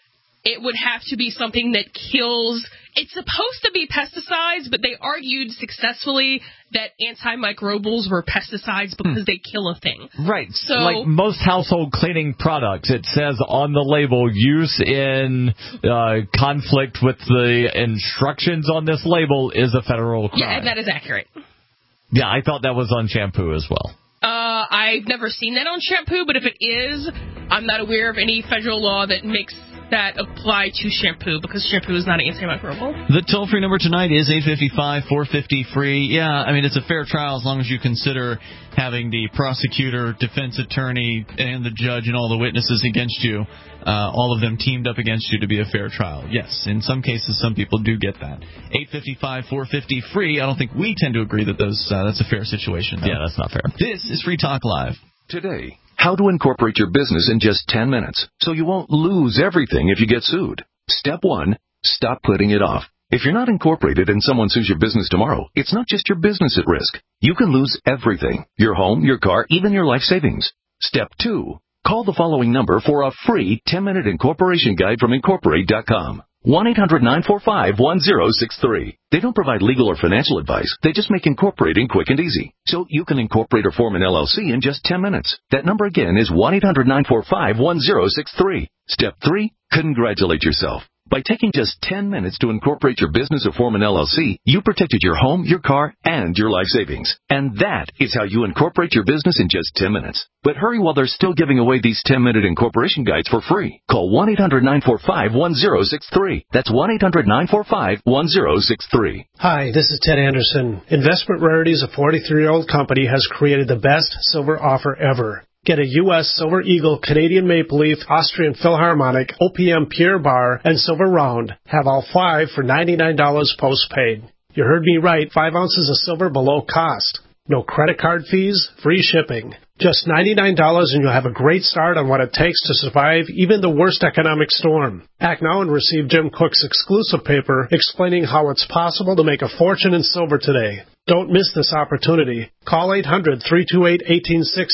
it would have to be something that kills... It's supposed to be pesticides, but they argued successfully that antimicrobials were pesticides because hmm. they kill a thing. Right. So, like most household cleaning products, it says on the label, use in uh, conflict with the instructions on this label is a federal crime. Yeah, and that is accurate. Yeah, I thought that was on shampoo as well. Uh, I've never seen that on shampoo, but if it is, I'm not aware of any federal law that makes that apply to shampoo, because shampoo is not antimicrobial. The toll-free number tonight is eight five five, four five zero, free. Yeah, I mean, it's a fair trial as long as you consider having the prosecutor, defense attorney, and the judge and all the witnesses against you, uh, all of them teamed up against you to be a fair trial. Yes, in some cases, some people do get that. eight five five, four five zero, free. I don't think we tend to agree that those uh, that's a fair situation, though. Yeah, that's not fair. This is Free Talk Live. Today, how to incorporate your business in just ten minutes so you won't lose everything if you get sued. Step one, stop putting it off. If you're not incorporated and someone sues your business tomorrow, it's not just your business at risk. You can lose everything. Your home, your car, even your life savings. Step two, call the following number for a free ten-minute incorporation guide from Incorporate dot com. one eight hundred nine four five one zero six three. They don't provide legal or financial advice. They just make incorporating quick and easy. So you can incorporate or form an L L C in just ten minutes. That number again is one eight hundred nine four five one zero six three. Step three, congratulate yourself. By taking just ten minutes to incorporate your business or form an L L C, you protected your home, your car, and your life savings. And that is how you incorporate your business in just ten minutes. But hurry while they're still giving away these ten-minute incorporation guides for free. Call one eight hundred nine four five one zero six three. That's one eight hundred nine four five one zero six three. Hi, this is Ted Anderson. Investment Rarities, a forty-three-year-old company, has created the best silver offer ever. Get a U S Silver Eagle, Canadian Maple Leaf, Austrian Philharmonic, O P M Pierre Bar, and Silver Round. Have all five for ninety-nine dollars postpaid. You heard me right, five ounces of silver below cost. No credit card fees, free shipping. Just ninety-nine dollars and you'll have a great start on what it takes to survive even the worst economic storm. Act now and receive Jim Cook's exclusive paper explaining how it's possible to make a fortune in silver today. Don't miss this opportunity. Call eight hundred, three two eight, one eight six zero.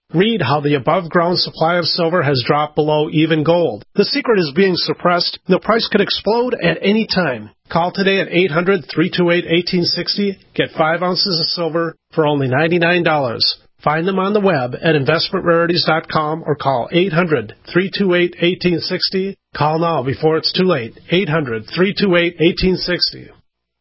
Read how the above-ground supply of silver has dropped below even gold. The secret is being suppressed. The price could explode at any time. Call today at eight hundred, three two eight, one eight six zero. Get five ounces of silver for only ninety-nine dollars. Find them on the web at investment rarities dot com or call eight hundred, three two eight, one eight six zero. Call now before it's too late. eight hundred, three two eight, one eight six zero.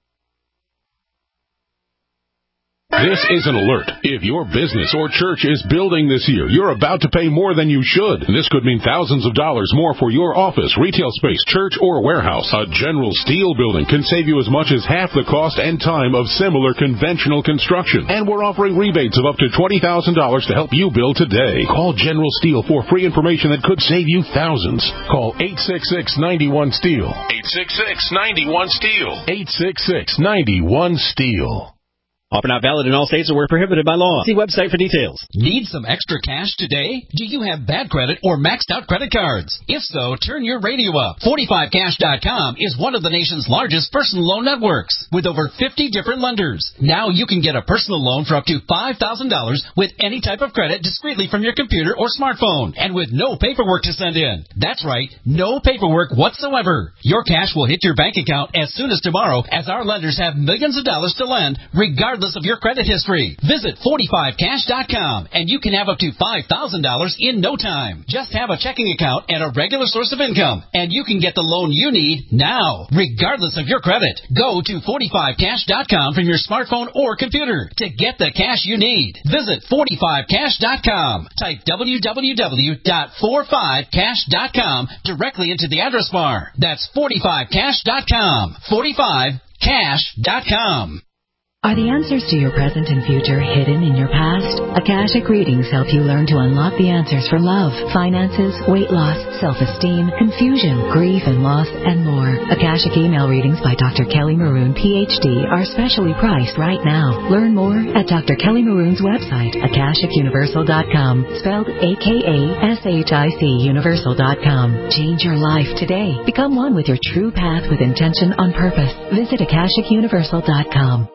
This is an alert. If your business or church is building this year, you're about to pay more than you should. This could mean thousands of dollars more for your office, retail space, church, or warehouse. A General Steel building can save you as much as half the cost and time of similar conventional construction. And we're offering rebates of up to twenty thousand dollars to help you build today. Call General Steel for free information that could save you thousands. Call eight six six, nine one, STEEL. eight six six, nine one, STEEL. eight six six, nine one, STEEL. Offer not valid in all states or where prohibited by law. See website for details. Need some extra cash today? Do you have bad credit or maxed out credit cards? If so, turn your radio up. forty-five cash dot com is one of the nation's largest personal loan networks with over fifty different lenders. Now you can get a personal loan for up to five thousand dollars with any type of credit discreetly from your computer or smartphone and with no paperwork to send in. That's right, no paperwork whatsoever. Your cash will hit your bank account as soon as tomorrow as our lenders have millions of dollars to lend regardless of your credit history. Visit forty-five cash dot com and you can have up to five thousand dollars in no time. Just have a checking account and a regular source of income and you can get the loan you need now, regardless of your credit. Go to forty-five cash dot com from your smartphone or computer to get the cash you need. Visit forty-five cash dot com. Type w w w dot forty-five cash dot com directly into the address bar. That's forty-five cash dot com. forty-five cash dot com. Are the answers to your present and future hidden in your past? Akashic Readings help you learn to unlock the answers for love, finances, weight loss, self-esteem, confusion, grief and loss, and more. Akashic Email Readings by Doctor Kelly Maroon, P H D, are specially priced right now. Learn more at Doctor Kelly Maroon's website, akashic universal dot com, spelled A K A S H I C universal dot com. Change your life today. Become one with your true path with intention on purpose. Visit akashic universal dot com.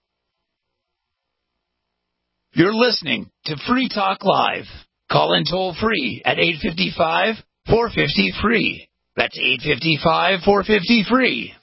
You're listening to Free Talk Live. Call in toll free at eight five five, four five zero, free. That's eight five five, four five zero, free.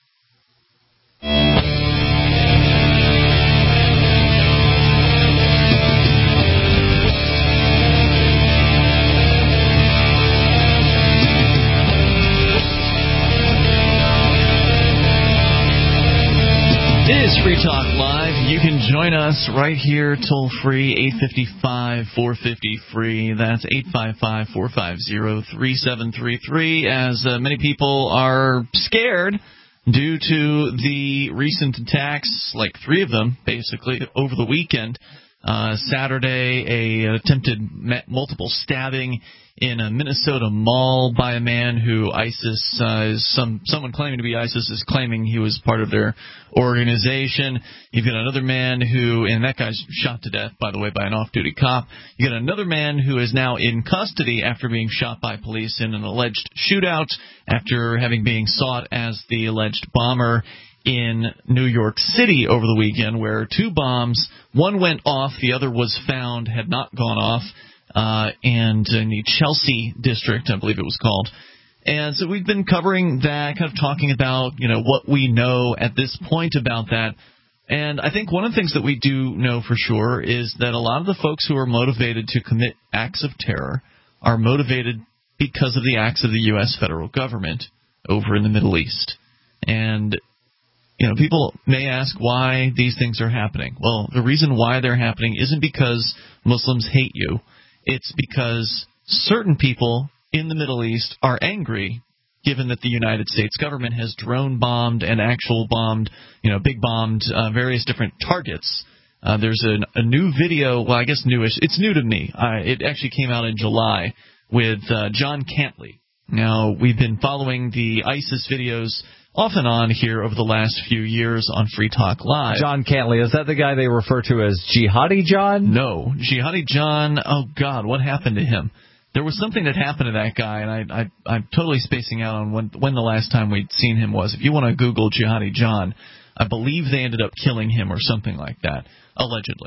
It is Free Talk Live. You can join us right here, toll free, eight five five, four five zero, free. That's eight five five, four five zero, three seven three three, as uh, many people are scared due to the recent attacks, like three of them, basically, over the weekend. Uh, Saturday, a attempted multiple stabbing in a Minnesota mall by a man who ISIS uh, is some someone claiming to be ISIS is claiming he was part of their organization. You've got another man who, and that guy's shot to death, by the way, by an off-duty cop. You got another man who is now in custody after being shot by police in an alleged shootout after having been sought as the alleged bomber in New York City over the weekend, where two bombs, one went off, the other was found, had not gone off, uh, and in the Chelsea district, I believe it was called. And so we've been covering that, kind of talking about, you know, what we know at this point about that. And I think one of the things that we do know for sure is that a lot of the folks who are motivated to commit acts of terror are motivated because of the acts of the U S federal government over in the Middle East. And you know, people may ask why these things are happening. Well, the reason why they're happening isn't because Muslims hate you. It's because certain people in the Middle East are angry, given that the United States government has drone bombed and actual bombed, you know, big bombed uh, various different targets. Uh, there's a, a new video, well, I guess newish. It's new to me. I, it actually came out in July with uh, John Cantley. Now, we've been following the ISIS videos off and on here over the last few years on Free Talk Live. John Cantley, is that the guy they refer to as Jihadi John? No. Jihadi John, oh, God, what happened to him? There was something that happened to that guy, and I, I, I'm totally spacing out on when, when the last time we'd seen him was. If you want to Google Jihadi John, I believe they ended up killing him or something like that, allegedly.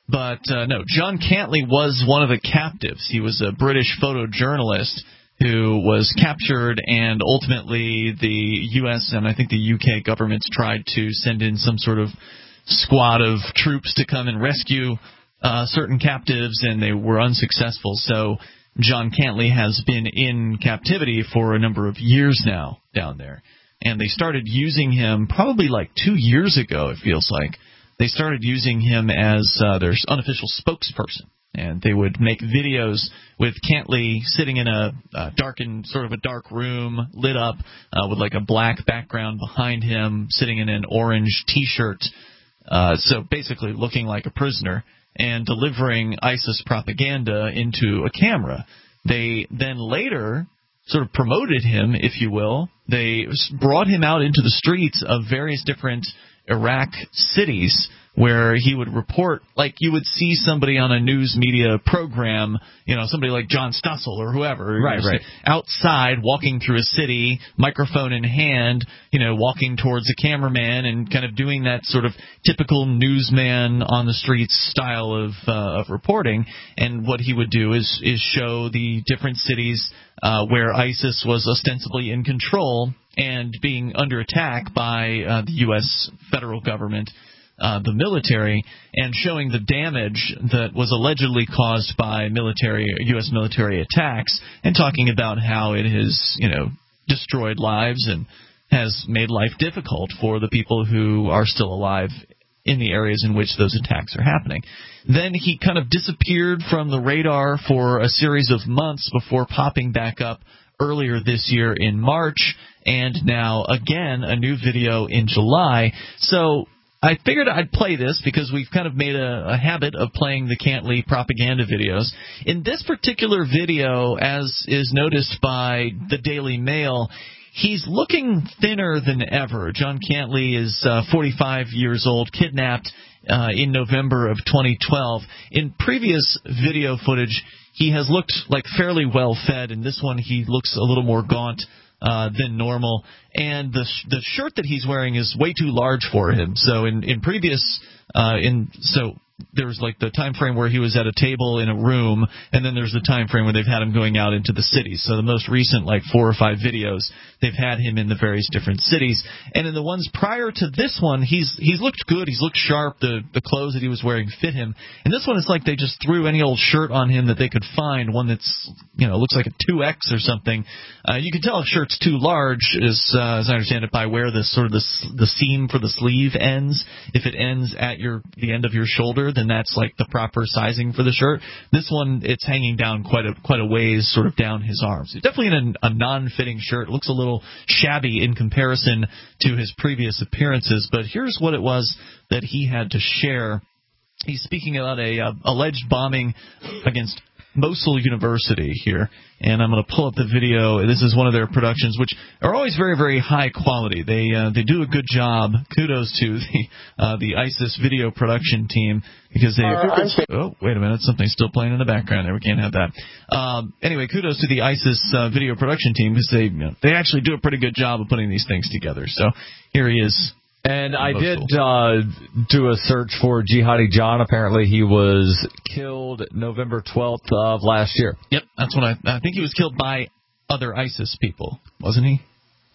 But, uh, no, John Cantley was one of the captives. He was a British photojournalist who was captured, and ultimately the U S and I think the U K governments tried to send in some sort of squad of troops to come and rescue uh, certain captives, and they were unsuccessful. So John Cantley has been in captivity for a number of years now down there. And they started using him probably like two years ago, it feels like. They started using him as uh, their unofficial spokesperson. And they would make videos with Cantley sitting in a uh, darkened, sort of a dark room, lit up uh, with like a black background behind him, sitting in an orange T-shirt, uh, so basically looking like a prisoner, and delivering ISIS propaganda into a camera. They then later sort of promoted him, if you will. They brought him out into the streets of various different Iraq cities where he would report, like you would see somebody on a news media program, you know, somebody like John Stussel or whoever, right, you know, right. outside walking through a city, microphone in hand, you know, walking towards a cameraman and kind of doing that sort of typical newsman on the streets style of uh, of reporting. And what he would do is is show the different cities uh, where ISIS was ostensibly in control and being under attack by uh, the U S federal government, uh, the military, and showing the damage that was allegedly caused by military, U S military attacks, and talking about how it has, you know, destroyed lives and has made life difficult for the people who are still alive in the areas in which those attacks are happening. Then he kind of disappeared from the radar for a series of months before popping back up earlier this year in March, and now again a new video in July. So I figured I'd play this because we've kind of made a, a habit of playing the Cantley propaganda videos. In this particular video, as is noticed by the Daily Mail, he's looking thinner than ever. John Cantley is uh, forty-five years old, kidnapped uh, in November of twenty twelve. In previous video footage, he has looked like fairly well fed. In this one, he looks a little more gaunt uh, than normal. And the sh- the shirt that he's wearing is way too large for him. So in in previous uh, in so. There was like the time frame where he was at a table in a room, and then there's the time frame where they've had him going out into the cities. So the most recent, like four or five videos, they've had him in the various different cities. And in the ones prior to this one, he's he's looked good. He's looked sharp. The the clothes that he was wearing fit him. And this one, it's like they just threw any old shirt on him that they could find, one that's, you know, looks like a two X or something. Uh, you can tell if shirt's too large, as, uh, as I understand it, by where the sort of the, the seam for the sleeve ends. If it ends at your the end of your shoulder, then that's like the proper sizing for the shirt. This one, it's hanging down quite a quite a ways, sort of down his arms. It's definitely in a, a non-fitting shirt. It looks a little shabby in comparison to his previous appearances, but here's what it was that he had to share. He's speaking about a uh, alleged bombing against Mosul University here, and I'm going to pull up the video. This is one of their productions, which are always very, very high quality. They uh, they do a good job. Kudos to the uh, the ISIS video production team, because they. Oh, wait a minute, something's still playing in the background there. We can't have that. Um, anyway, kudos to the ISIS uh, video production team, because they you know, they actually do a pretty good job of putting these things together. So here he is. And I did uh, do a search for Jihadi John. Apparently he was killed November twelfth of last year. Yep, that's what I... I think he was killed by other ISIS people, wasn't he?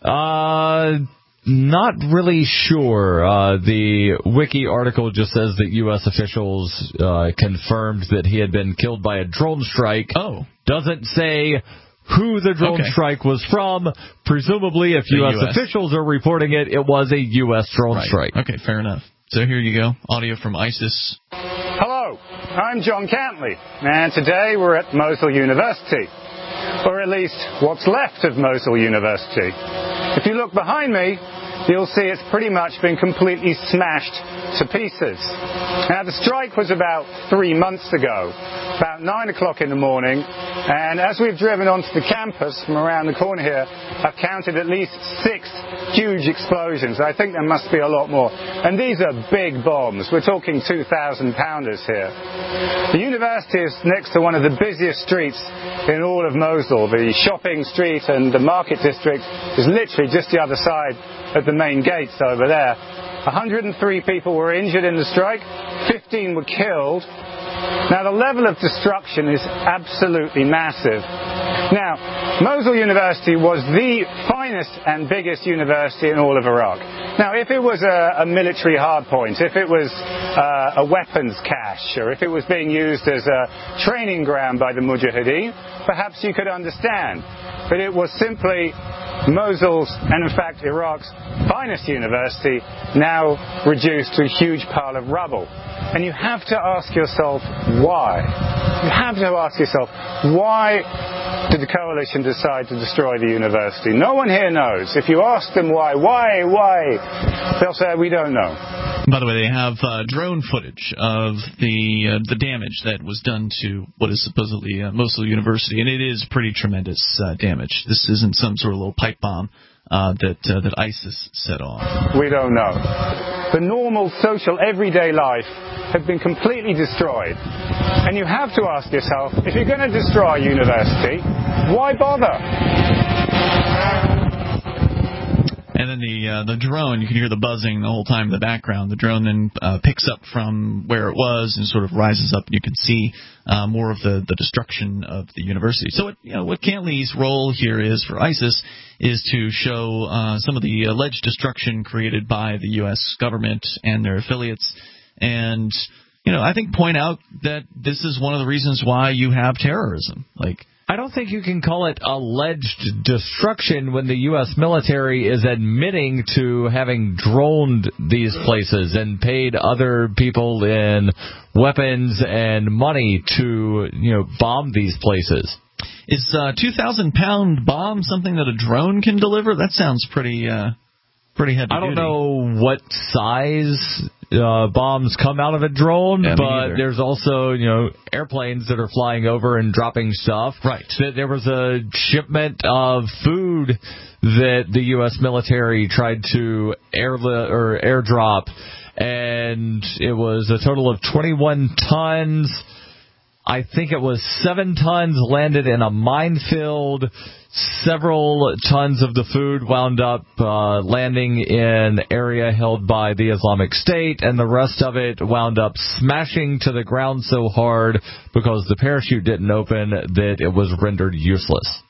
Uh, not really sure. Uh, the Wiki article just says that U S officials uh, confirmed that he had been killed by a drone strike. Oh. Doesn't say who the drone okay. strike was from. Presumably, if U S, U S officials are reporting it, it was a U S drone right. strike. Okay, fair enough. So here you go. Audio from ISIS. Hello, I'm John Cantley, and today we're at Mosul University, or at least what's left of Mosul University. If you look behind me, you'll see it's pretty much been completely smashed to pieces. Now, the strike was about three months ago, about nine o'clock in the morning, and as we've driven onto the campus from around the corner here, I've counted at least six huge explosions. I think there must be a lot more. And these are big bombs. We're talking two thousand pounders here. The university is next to one of the busiest streets in all of Mosul. The shopping street and the market district is literally just the other side at the main gates over there. one hundred three people were injured in the strike, fifteen were killed. Now, the level of destruction is absolutely massive. Now, Mosul University was the finest and biggest university in all of Iraq. Now, if it was a, a military hardpoint, if it was uh, a weapons cache, or if it was being used as a training ground by the Mujahideen, perhaps you could understand. But it was simply Mosul's, and in fact Iraq's, finest university, now reduced to a huge pile of rubble. And you have to ask yourself why. You have to ask yourself, why did the coalition decide to destroy the university? No one here knows. If you ask them why, why, why, they'll say, we don't know. By the way, they have uh, drone footage of the uh, the damage that was done to what is supposedly uh, Mosul University, and it is pretty tremendous uh, damage. This isn't some sort of little pipe bomb uh, that uh, that ISIS set off. We don't know. The normal, social, everyday life had been completely destroyed. And you have to ask yourself, if you're going to destroy a university, why bother? And then the uh, the drone, you can hear the buzzing the whole time in the background. The drone then uh, picks up from where it was and sort of rises up, and you can see uh, more of the, the destruction of the university. So what, you know, what Cantley's role here is for ISIS is to show uh, some of the alleged destruction created by the U S government and their affiliates, and you know, I think point out that this is one of the reasons why you have terrorism. Like, I don't think you can call it alleged destruction when the U S military is admitting to having droned these places and paid other people in weapons and money to, you know, bomb these places. Is a two thousand pound bomb something that a drone can deliver? That sounds pretty uh, pretty heavy I don't duty. know what size uh, bombs come out of a drone, yeah, but there's also, you know, airplanes that are flying over and dropping stuff. Right. There was a shipment of food that the U S military tried to air or airdrop, and it was a total of twenty-one tons. I think it was seven tons landed in a minefield. Several tons of the food wound up uh, landing in area held by the Islamic State, and the rest of it wound up smashing to the ground so hard because the parachute didn't open that it was rendered useless.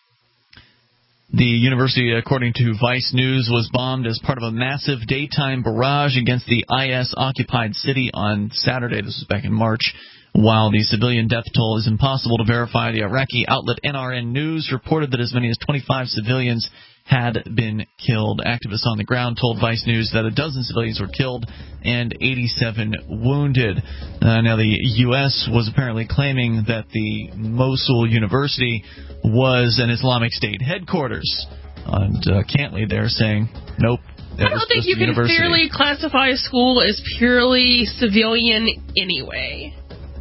The university, according to Vice News, was bombed as part of a massive daytime barrage against the I S-occupied city on Saturday. This was back in March. While the civilian death toll is impossible to verify, the Iraqi outlet N R N News reported that as many as twenty-five civilians had been killed. Activists on the ground told Vice News that a dozen civilians were killed and eighty-seven wounded. Uh, now, the U S was apparently claiming that the Mosul University was an Islamic State headquarters. And uh, Cantley there saying, nope. I don't think you can fairly classify a school as purely civilian anyway.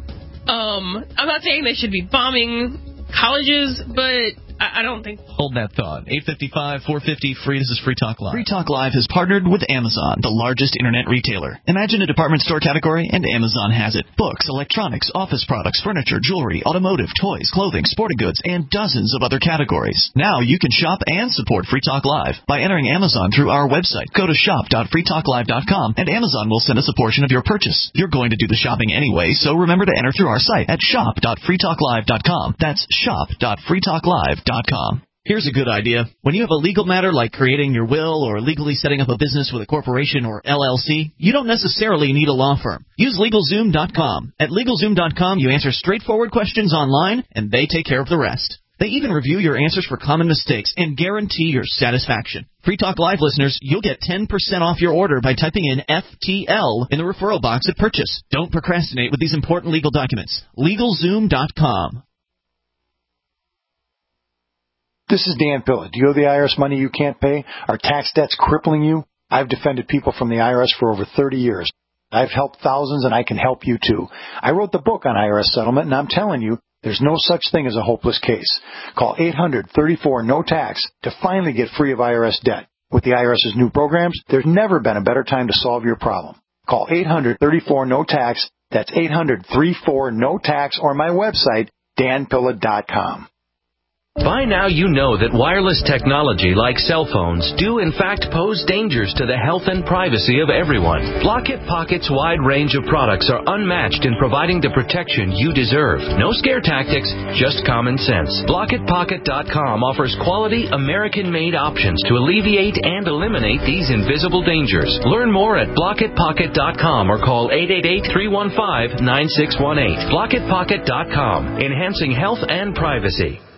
Um, I'm not saying they should be bombing colleges, but I don't think... Hold that thought. eight fifty-five, four fifty, free. This is Free Talk Live. Free Talk Live has partnered with Amazon, the largest internet retailer. Imagine a department store category, and Amazon has it. Books, electronics, office products, furniture, jewelry, automotive, toys, clothing, sporting goods, and dozens of other categories. Now you can shop and support Free Talk Live by entering Amazon through our website. Go to shop dot free talk live dot com, and Amazon will send us a portion of your purchase. You're going to do the shopping anyway, so remember to enter through our site at shop dot free talk live dot com. That's shop dot free talk live dot com. Here's a good idea. When you have a legal matter like creating your will or legally setting up a business with a corporation or L L C, you don't necessarily need a law firm. Use LegalZoom dot com. At LegalZoom dot com, you answer straightforward questions online, and they take care of the rest. They even review your answers for common mistakes and guarantee your satisfaction. Free Talk Live listeners, you'll get ten percent off your order by typing in F T L in the referral box at purchase. Don't procrastinate with these important legal documents. LegalZoom dot com. This is Dan Pilla. Do you owe the I R S money you can't pay? Are tax debts crippling you? I've defended people from the I R S for over thirty years. I've helped thousands, and I can help you too. I wrote the book on I R S settlement, and I'm telling you, there's no such thing as a hopeless case. Call eight hundred, thirty-four, no tax to finally get free of I R S debt. With the IRS's new programs, there's never been a better time to solve your problem. Call eight hundred, thirty-four, no tax. That's eight hundred, thirty-four, no tax, or my website, dan pilla dot com. By now you know that wireless technology like cell phones do in fact pose dangers to the health and privacy of everyone. Blockit Pocket's wide range of products are unmatched in providing the protection you deserve. No scare tactics, just common sense. Blockit Pocket dot com offers quality American-made options to alleviate and eliminate these invisible dangers. Learn more at Blockit Pocket dot com or call eight eight eight, three one five, nine six one eight. Blockit Pocket dot com, enhancing health and privacy.